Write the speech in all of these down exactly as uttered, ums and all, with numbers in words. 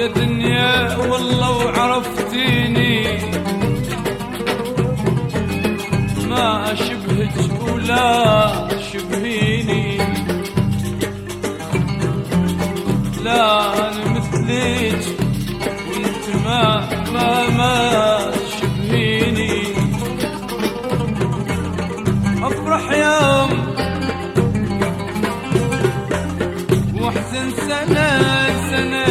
يا دنيا والله وعرفتيني ما أشبهك ولا شبهيني، لا أنا مثلك وانت ما ما ما شبهيني. أفرح يوم واحزن سنة سنة،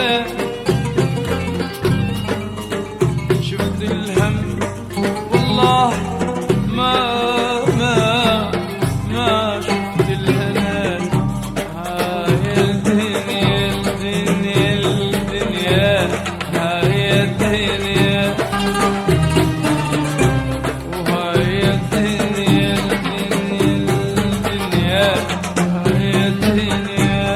شفت الهم والله ما ما ما شفت الهنا. هاي الدنيا الدنيا الدنيا هاي الدنيا، وهاي الدنيا الدنيا الدنيا هاي الدنيا.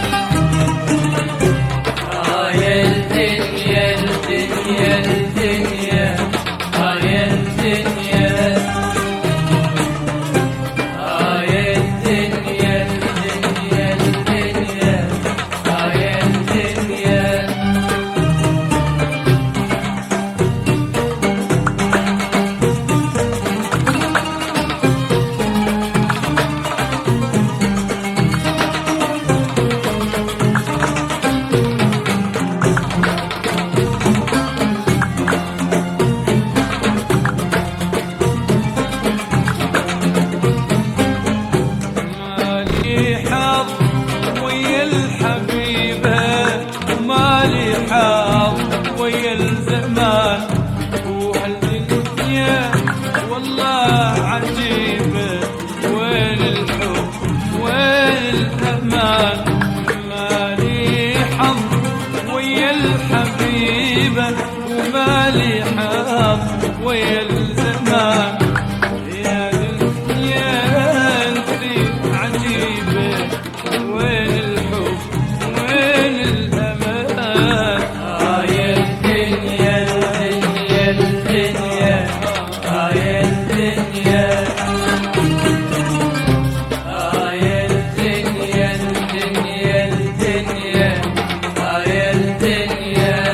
هاي الدنيا الدنيا الدنيا هاي الدنيا، هاي الدنيا الدنيا الدنيا هاي الدنيا. مالي حظ ويا الحبيبة ومالي حظ ويا الزمان، وهالدنيا والله عجيبة وين الحب وين الأمان. مالي حظ ويا الحبيبة ومالي حظ ويا الزمان، يا دنيا انت عجيبة وين الحب وين الأمان. هاي الدنيا الدنيا الدنيا هاي الدنيا، هاي الدنيا الدنيا الدنيا هاي الدنيا.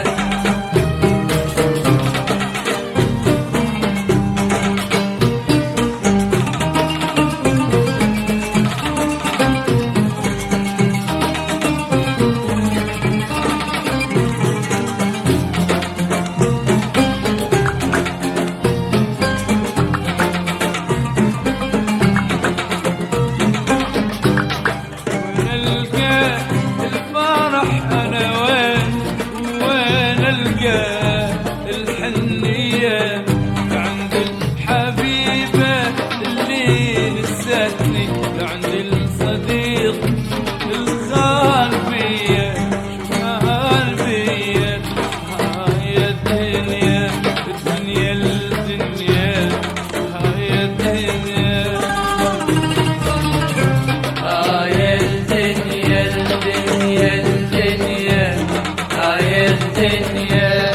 ونلقى الفرح أنا وين وين ألقى الحنية عند الحبيبة اللي نسيتني، عند الصديق الخال بيا شمال بيا. هاي الدنيا الدنيا الدنيا هاي الدنيا، هاي الدنيا الدنيا الدنيا هاي الدنيا.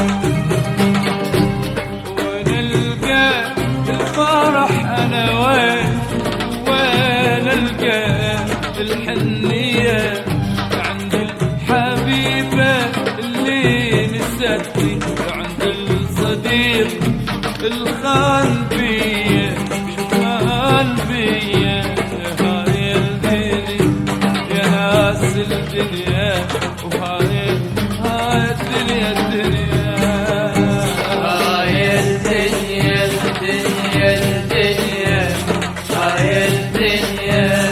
ونلقى الفرح أنا وين وين ألقى الحنية عند الحبيبة اللي نسيتني، عند الصديق الخال بيا شمال بيا. هاي الدنيا يا ناس الدنيا، وهاي هاي الدنيا الدنيا. هاي الدنيا الدنيا الدنيا هاي الدنيا،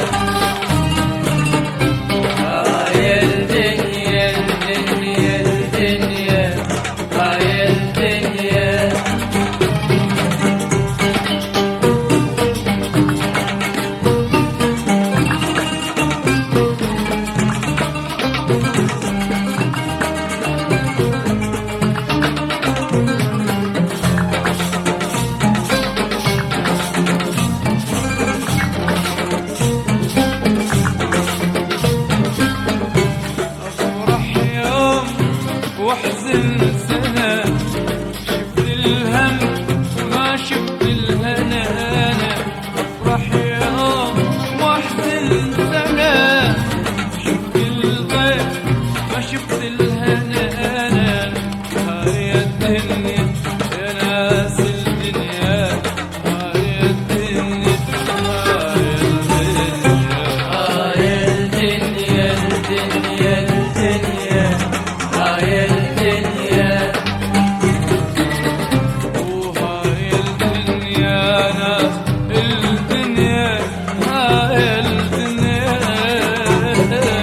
هاي الدنيا الدنيا الدنيا هاي الدنيا. يا